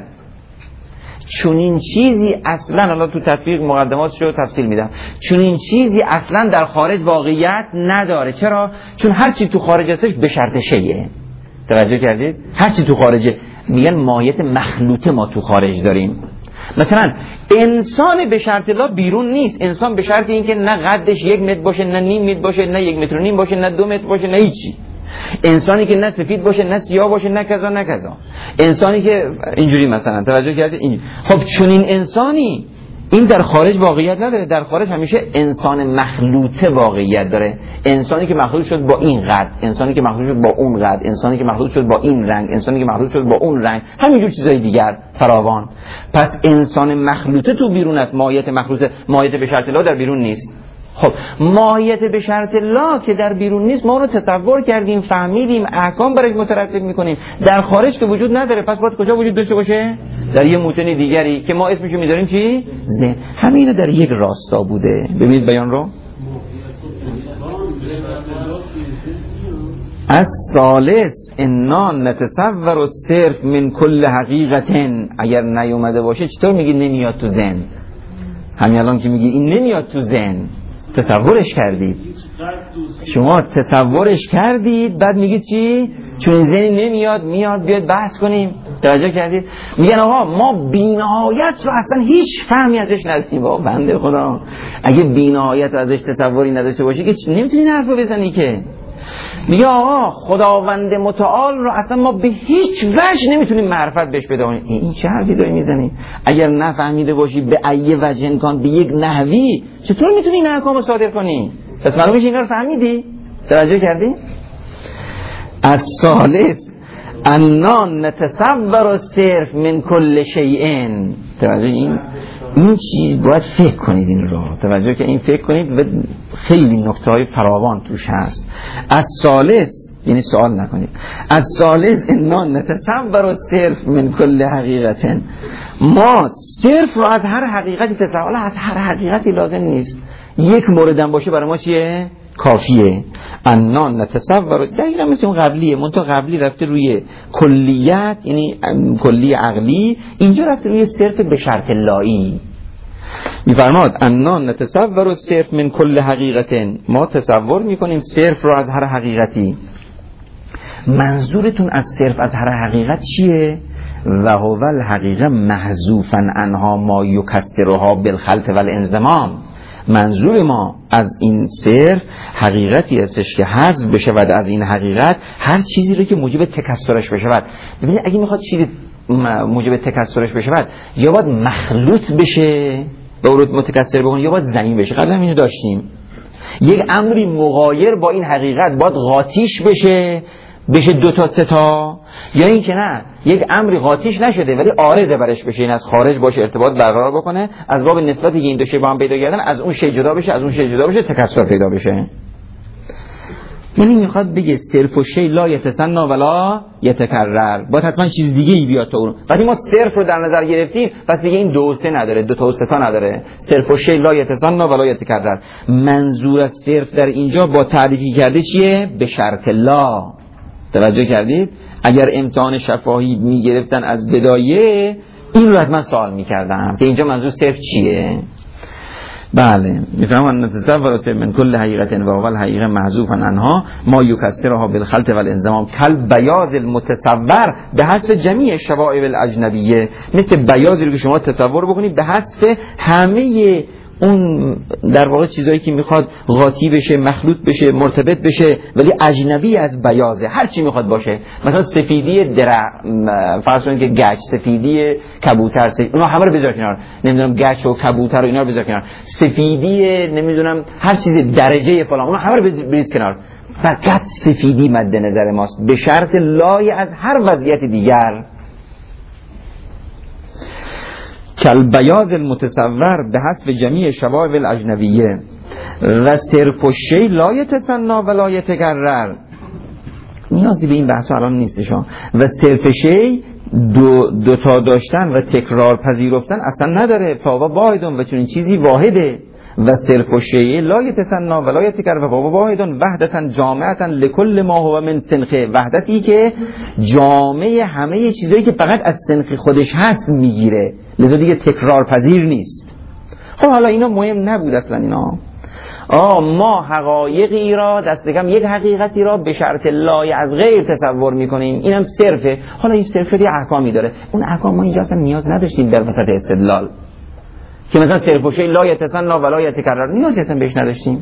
چون این چیزی اصلا، حالا تو تطبیق مقدماتش رو تفصیل میدم، چون این چیزی اصلا در خارج واقعیت نداره. چرا؟ چون هر چی تو خارج هستش به شرط شیء. توجه کردید؟ هر چی تو خارجه. میگن ماهیت مخلوطه ما تو خارج داریم. مثلا انسان به شرط الله بیرون نیست. انسان به شرط این که نه قدش یک متر باشه، نه نیم متر باشه، نه یک متر و نیم باشه، نه دو متر باشه، نه هیچی. انسانی که نه سفید باشه، نه سیاه باشه، نه کذا نه کذا. انسانی که اینجوری مثلا، توجه کردید؟ این خب چون این انسانی این در خارج واقعیت نداره. در خارج همیشه انسان مخلوطه واقعیت داره. انسانی که مخلوط شد با این قد، انسانی که مخلوط شد با اون قد، انسانی که مخلوط شد با این رنگ، انسانی که مخلوط شد با اون رنگ، همینجور چیزای دیگر فراوان. پس انسان مخلوطه تو بیرون است. ماهیت مخلوطه، ماهیت به شرط الله در بیرون نیست. خب ماهیت به شرط الله که در بیرون نیست، ما رو تصور کردیم، فهمیدیم، احکام برای مترتب میکنیم. در خارج که وجود نداره، پس باید کجا وجود داشته باشه؟ در یه موتن دیگری که ما اسمشو میذاریم چی؟ ذهن. همین در یک راستا بوده. ببینید بیان رو. الثالث انا نتصور الصرف من کل حقیقتن. اگر نیومده باشه چطور میگی نمیاد تو ذهن؟ همین الان که میگی این نمیاد تو ذهن، تصورش کردید. شما تصورش کردید بعد میگید چی؟ چون ذهن نمیاد، میاد، بیاد بحث کنیم. توجه کردید؟ میگن آقا ما بی‌نهایت رو اصلا هیچ فهمی ازش نداریم. بابا بنده خدا اگه بی‌نهایت رو ازش تصوری نداشته باشی که نمیتونی این حرفو بزنی که. میگه آقا خداوند متعال رو اصلا ما به هیچ وجه نمیتونیم معرفت بهش بده. این چه حرفی داری میزنی؟ اگر نفهمیده باشی به ای وجه امکان، به یک نحوی، چطور میتونی این احکام رو صادر کنی؟ پس معلومه اینا رو فهمیدی؟ توجه کردی؟ الثالث انا نتصور الصرف من کل شیء. توجه این این چیز باید فکر کنید این رو. توجه که این فکر کنید و خیلی نکته‌های فراوان توش هست. الثالث یعنی سوال نکنید. الثالث انا نتصور الصرف من کل حقیقت. ما صرف رو از هر حقیقتی تصور، از هر حقیقتی لازم نیست. یک موردم باشه برای ما چیه؟ کافیه. انا نتصور دقیقا مثل اون قبلیه، منتها قبلی رفته روی کلیت یعنی کلی عقلی، اینجا رفته روی صرف به شرط لایی. میفرماد انا نتصور الصرف من کل حقیقت. ما تصور میکنیم صرف رو از هر حقیقتی. منظورتون از صرف از هر حقیقت چیه؟ و هو الحقیقه محذوفا عنها ما یکسرها بالخلط والانضمام. منظور ما از این صرف حقیقتی هستش که حذف بشود از این حقیقت هر چیزی رو که موجب تکسرش بشود. ببینید اگه میخواد چیزی موجب تکسرش بشود یا باید مخلوط بشه به اون متکثر بکنه یا باید ضمیم بشه. قبلا اینو داشتیم. یک امری مغایر با این حقیقت باید قاطیش بشه بشه دو تا سه تا، یا این که نه یک امری قاطیش نشده ولی عارض برش بشه، این از خارج باشه ارتباط برقرار بکنه، از باب نسبتی که این دو شی با هم پیدا کردن از اون شی جدا بشه، از اون شی جدا بشه، تکثر پیدا بشه. یعنی میخواد بگه صرف و شی لا یتسنا ولا یتکرر، باید حتما چیز دیگه ای بیاد تا اون. وقتی ما صرف رو در نظر گرفتیم پس دیگه این دو سه نداره، دو تا و سه تا نداره، صرف و شی لا یتسنا ولا یتکرر. منظور از صرف در اینجا با تعریفی کرده چیه؟ به شرط لا. توجه کردید؟ اگر امتحان شفاهی میگرفتن از بدایه این رو حتما سوال میکردم که اینجا منظور صرف چیه. بله میفهمم ان نتصور صرف من کل حقیقت و اول حقیقه محذوفا عنها ما یکسرها بالخلط والانضمام کل بیاض المتصور به حسب جمیع شوائب الاجنبیه، مثل بیاضی رو که شما تصور بکنید به حسب همه اون در واقع چیزایی که میخواد قاطی بشه، مخلوط بشه، مرتبط بشه ولی اجنبی از بیاضه، هر چی میخواد باشه. مثلا سفیدی درع، فرض کنید که گچ، سفیدی کبوتر، سفید... اونا همه رو بذار کنار، نمیدونم گچ و کبوتر و اینا رو بذار کنار، سفیدی نمیدونم هر چیز درجه فلان، اونا همه رو بریز کنار، فقط سفیدی مد نظر ماست به شرط لای از هر وضعیت دیگر. کل بیاض المتصور به حسب جمیع شوائب الاجنبیه و صرف و شی لا یتسنا و لا یتکرر. نیازی به این بحث الان نیستشان. و صرف شی دو, دو تا داشتن و تکرار پذیرفتن اصلا نداره، فاوا واحدون و چون این چیزی واحده. و صرف و شیء لا یتسنا و لا یتکرر و فاوا واحدون وحدتا جامعتا لکل ما هو من سنخه، وحدتی که جامع همه چیزایی که فقط از سنخ خودش هست میگیره، لذا دیگه تکرار پذیر نیست. خب حالا اینا مهم نبود اصلا اینا. آه ما حقایقی را دست کم یک حقیقتی را به شرط لای از غیر تصور میکنیم، اینم صرفه. حالا این صرفه یه احکامی داره، اون احکام ما اینجا اصلا نیاز نداشتیم در وسط استدلال که مثلا صرف و شی لا یتسنا و لا یتکرر، نیازی اصلا بهش نداشتیم.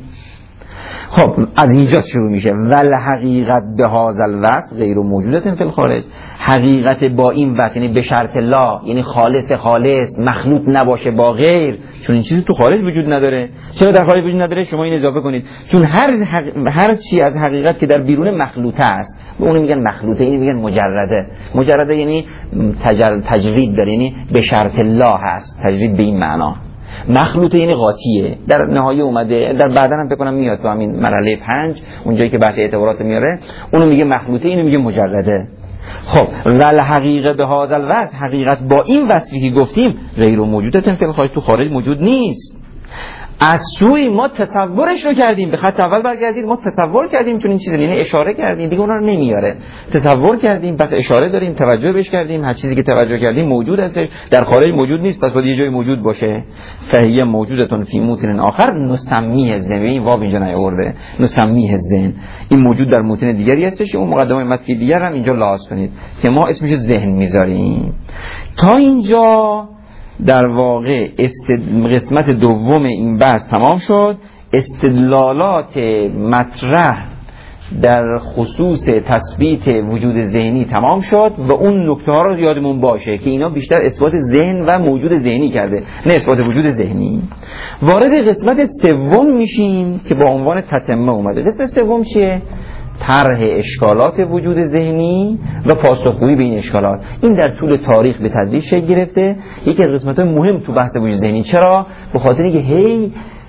خب از اینجا شروع میشه ول حقیقت به هذا الوصف غیر موجودت فی الخارج، حقیقت با این وصف یعنی به شرط لا، یعنی خالص خالص مخلوط نباشه با غیر، چون این چیزی تو خارج وجود نداره. چرا در خارج وجود نداره؟ شما این اضافه کنید، چون هر حق... هر چی از حقیقت که در بیرون مخلوطه است به اون میگن مخلوطه، این میگن مجرده. مجرده یعنی تجر... تجرید داره، یعنی به شرط لا هست، تجرید به این معنا. مخلوطه یعنی قاطیه، در نهایه اومده، در بعدن هم بکنم میاد تو همین مرحله پنج اونجایی که بحث اعتبارات میاره اونو میگه مخلوطه، اینو میگه مجرده. خب ول حقیقه به هذا الوصف، حقیقت با این وصفی که گفتیم غیر موجودت فی الخارج، تو خارج موجود نیست. از سوی ما تصورش رو کردیم، به خط اول برگردید، ما تصور کردیم چون این چیزا، یعنی اشاره کردیم دیگه اونا رو نمیاره، تصور کردیم پس اشاره داریم، توجه بهش کردیم، هر چیزی که توجه کردیم موجود هستش، در خارج موجود نیست، پس باید یه جای موجود باشه. فهیه موجودتون فی موطن آخر نسمیه ذهن، این واو اینجا نیاورده، نسمیه ذهن، این موجود در موطن دیگری هستش. اون مقدمه مطلبی دیگر هم اینجا لحاظ کنید که ما اسمش ذهن میذاریم. تا اینجا در واقع استد... قسمت دوم این بحث تمام شد. استدلالات مطرح در خصوص تثبیت وجود ذهنی تمام شد و اون نکته ها رو یادمون باشه که اینا بیشتر اثبات ذهن و موجود ذهنی کرده، نه اثبات وجود ذهنی. وارد قسمت سوم میشیم که با عنوان تتمه اومده. قسمت سوم چیه؟ طرح اشکالات وجود ذهنی و پاسخگویی به این اشکالات. این در طول تاریخ به تدریج شکل گرفته، یکی از قسمت‌های مهم تو بحث وجود ذهنی. چرا؟ به خاطر اینکه هی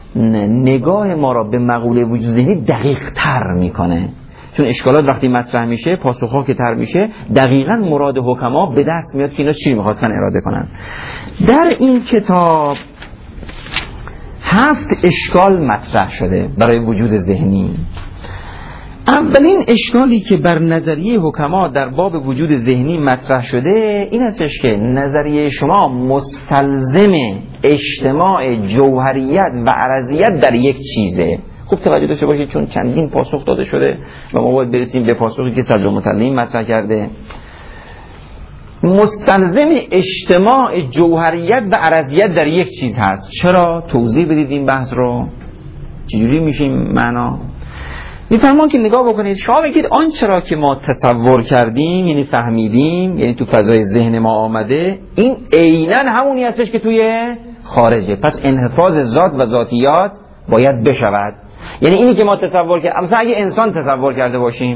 نگاه ما را به مقوله وجود ذهنی دقیق تر میکنه، چون اشکالات وقتی مطرح میشه، پاسخها که تر میشه، دقیقاً مراد حکما به دست میاد که اینا چی میخواستن اراده کنن. در این کتاب هفت اشکال مطرح شده برای وجود ذهنی. اولین اشکالی که بر نظریه حکما در باب وجود ذهنی مطرح شده این هستش که نظریه شما مستلزم اجتماع جوهریت و عرضیت در یک چیزه. خوب توجه داشته باشید چون چندین پاسخ داده شده و ما باید برسیم به پاسخی که صدرالمطلعین مطرح کرده. مستلزم اجتماع جوهریت و عرضیت در یک چیز هست. چرا؟ توضیح بدید این بحث رو. چجوری میشیم معنا؟ میفرمان که نگاه بکنید، شما بگید آنچه را که ما تصور کردیم، یعنی فهمیدیم، یعنی تو فضای ذهن ما آمده، این عیناً همونی هستش که توی خارجه. پس انحفاظ ذات و ذاتیات باید بشود. یعنی اینی که ما تصور کردیم، مثلا اگه انسان تصور کرده باشیم،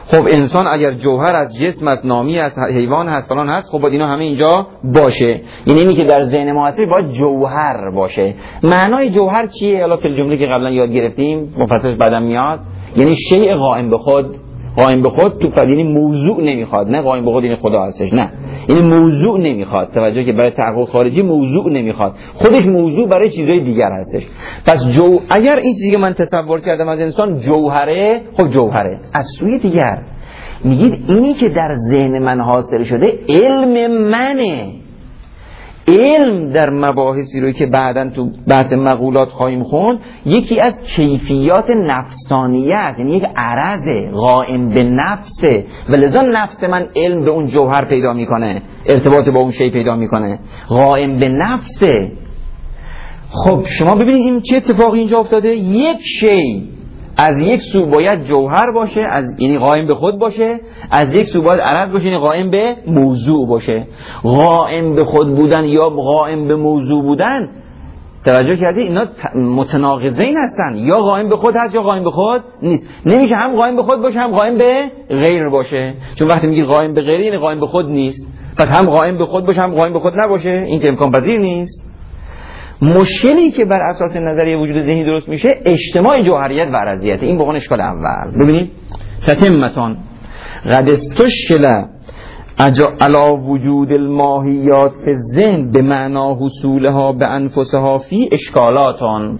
خب انسان اگر جوهر از جسم است، نامی است، حیوان هست، فلان هست، خب باید اینا همه اینجا باشه. یعنی اینی که در ذهن ما هست باید جوهر باشه. معنای جوهر چیه؟ حالا فی الجمله که قبلا یاد گرفتیم مفصلش بعدم میاد. یعنی شیء قائم به خود. قائم به خود تو فد، یعنی موضوع نمیخواد، نه قائم به خود یعنی خدا هستش، نه، یعنی موضوع نمیخواد. توجه که برای تحقق خارجی موضوع نمیخواد، خودش موضوع برای چیزای دیگر هستش. پس جو اگر این چیزی که من تصور کردم از انسان جوهره، خب جوهره. از سوی دیگر میگید اینی که در ذهن من حاصل شده علم منه. علم در مباحثی رو که بعداً تو بحث مقولات خواهیم خوند یکی از کیفیات نفسانیه است، یعنی یک عرضه قائم به نفسه، ولذا نفس من علم به اون جوهر پیدا میکنه، ارتباط با اون شی پیدا میکنه، قائم به نفسه. خب شما ببینید این چه اتفاقی اینجا افتاده. یک شی از یک سو باید جوهر باشه، از یعنی قائم به خود باشه، از یک سو باید عرض باشه، یعنی قائم به موضوع باشه. قائم به خود بودن یا قائم به موضوع بودن، توجه کردی اینا متناقضین هستن، یا قائم به خود هست یا قائم به خود نیست. نمیشه هم قائم به خود باشه هم قائم به غیر باشه، چون وقتی میگی قائم به غیر یعنی قائم به خود نیست. پس هم قائم به خود باشه هم قائم به خود نباشه، این که امکان پذیر نیست. مشکلی که بر اساس نظریه وجود ذهنی درست میشه اجتماع جوهریت و عرضیت. این بقون اشکال اول. ببینید تتمتان قد استشکل علا وجود الماهیات فی الذهن به معنا حصولها به انفسها فی اشکالاتان.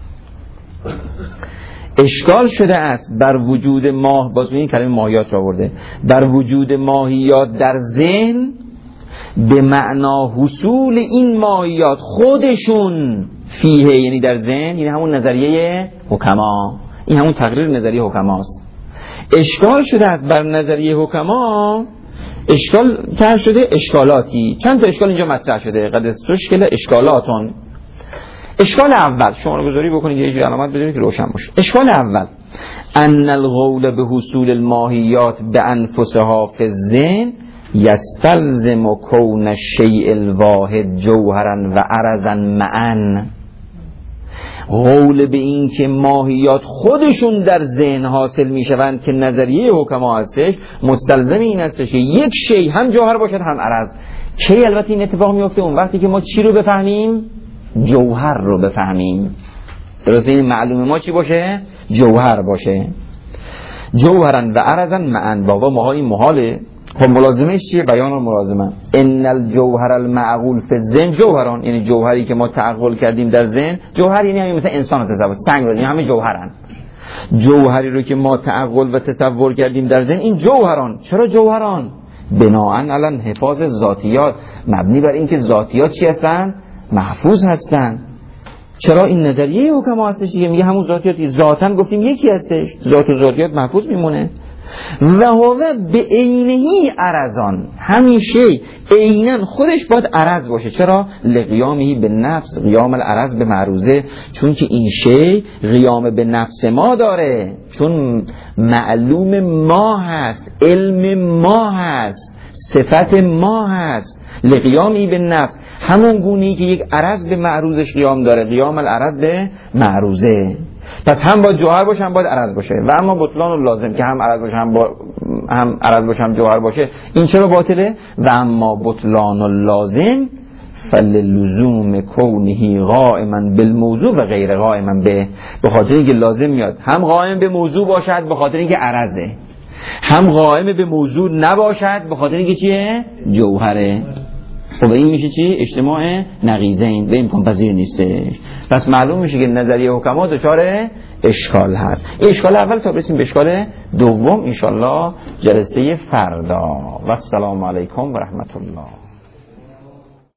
اشکال شده است بر وجود ماه، باز این کلمه ماهیات را آورده، بر وجود ماهیات در ذهن به معنا حصول این ماهیات خودشون فیه، یعنی در ذهن، یعنی همون نظریه حکما، این همون تقریر نظریه حکماست. اشکال شده است بر نظریه حکما، اشکال تر شده اشکالاتی. چند تا اشکال اینجا مطرح شده. قد استشکل اشکالاتون. اشکال اول شما رو گذاری بکنید یه جوری علامت بدونید که روشن باشه. اشکال اول ان القول به حصول الماهیات به انفسها فی الذهن یستلزم کون الشیء الواحد جوهرا و عرضا معا. قول به این که ماهیات خودشون در ذهن حاصل می شوند که نظریه حکما هستش، مستلزم این هستش که یک شی هم جوهر باشد هم عرض. کی البته این اتفاق می افته؟ اون وقتی که ما چی رو بفهمیم؟ جوهر رو بفهمیم. درسته؟ این معلوم ما چی باشه؟ جوهر باشه. جوهرا و عرضا معا. بابا ما این محاله. خب ملازمه چیه؟ بیان الملازمه. ان الجوهر المعقول فی الذهن جوهران، یعنی جوهری که ما تعقل کردیم در ذهن. جوهر یعنی همین مثلا انسان رو تصور، سنگ رو، یعنی همه جوهرن. جوهری رو که ما تعقل و تصور کردیم در ذهن این جوهران. چرا جوهران؟ بناءً علی حفاظ ذاتیات، مبنی بر اینکه ذاتیات چی هستن؟ محفوظ هستن. چرا این نظریه حکما هستش دیگه، میگه همون ذاتیاتی ذاتاً گفتیم یکی هستش، ذات و ذاتیات محفوظ میمونه. و هو به عینهی عرضان، همین شی عیناً خودش باید عرض باشه. چرا؟ لقیامی به نفس، قیام العرض به معروضه، چون که این شی قیام به نفس ما داره، چون معلوم ما هست، علم ما هست، صفت ما هست. لقیامی به نفس، همون گونه‌ای که یک عرض به معروضش قیام داره، قیام العرض به معروضه. پس هم باید جوهر باشه هم باید عرض باشه. و اما بطلان و لازم که هم عرض باشه هم, با... هم عرض باشه هم جوهر باشه، این چرا باطله؟ و اما بطلان و لازم فللزوم کونه قائما بالموضوع و غیر قائما به. به خاطر اینکه لازم میاد هم قائم به موضوع باشد به خاطر اینکه عرضه، هم قائم به موضوع نباشد به خاطر اینکه چیه؟ جوهره. خب این میشه چی؟ اجتماع نقیضین، به امکان پذیر نیستش. پس معلوم میشه که نظریه حکما دچار اشکال هست. این اشکال اول تا برسیم به اشکال دوم انشالله جلسه فردا. و السلام علیکم و رحمت الله.